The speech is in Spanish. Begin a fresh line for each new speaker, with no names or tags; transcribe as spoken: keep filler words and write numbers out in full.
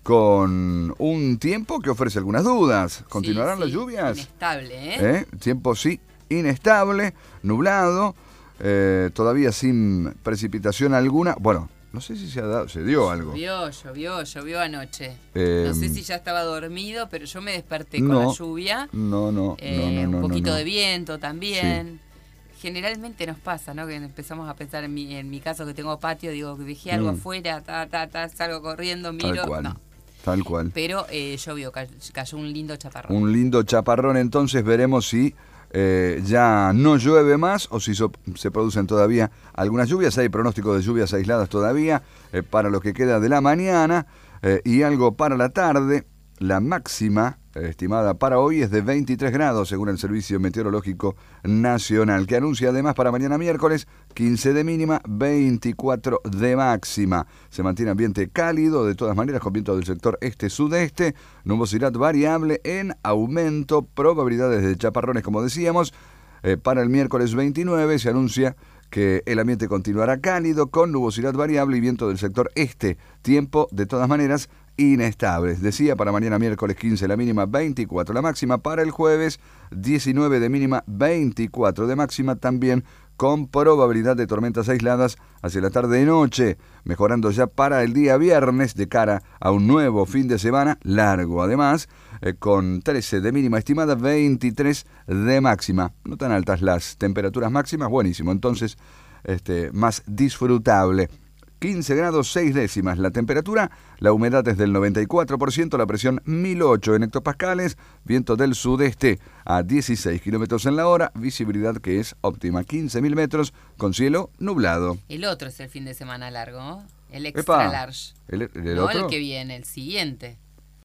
con un tiempo que ofrece algunas dudas. ¿Continuarán
sí,
las
sí,
lluvias?
Inestable, ¿eh?
¿Eh? Tiempo sí, inestable, nublado, eh, todavía sin precipitación alguna. Bueno, no sé si se, ha dado, se dio algo.
Llovió, llovió, llovió anoche.
Eh,
no sé si ya estaba dormido, pero yo me desperté
no,
con la lluvia.
No, no,
eh,
no, no, no.
Un poquito
no, no.
de viento también. Sí. Generalmente nos pasa, ¿no? Que empezamos a pensar en mi, en mi caso que tengo patio, digo, dejé algo mm. afuera, ta, ta, ta, salgo corriendo, miro.
Tal cual.
No.
Tal cual.
Pero eh, llovió, cayó un lindo chaparrón.
Un lindo chaparrón, entonces veremos si eh, ya no llueve más o si so, se producen todavía algunas lluvias. Hay pronóstico de lluvias aisladas todavía eh, para lo que queda de la mañana eh, y algo para la tarde. La máxima eh, estimada para hoy es de veintitrés grados, según el Servicio Meteorológico Nacional, que anuncia además para mañana miércoles quince de mínima, veinticuatro de máxima. Se mantiene ambiente cálido, de todas maneras, con viento del sector este-sudeste, nubosidad variable en aumento, probabilidades de chaparrones, como decíamos. Eh, para el miércoles veintinueve se anuncia que el ambiente continuará cálido, con nubosidad variable y viento del sector este. Tiempo, de todas maneras, inestables. Decía, para mañana miércoles quince la mínima, veinticuatro la máxima. Para el jueves diecinueve de mínima, veinticuatro de máxima, también con probabilidad de tormentas aisladas hacia la tarde y noche, mejorando ya para el día viernes de cara a un nuevo fin de semana largo, además, eh, con trece de mínima estimada, veintitrés de máxima. No tan altas las temperaturas máximas, buenísimo, entonces este, más disfrutable. quince grados seis décimas la temperatura, la humedad es del noventa y cuatro por ciento, la presión mil ocho en hectopascales, viento del sudeste a dieciséis kilómetros en la hora, visibilidad que es óptima, quince mil metros, con cielo nublado.
El otro es el fin de semana largo, ¿no? El extra
Epa,
large.
¿El, el
no
otro?
el que viene, el siguiente.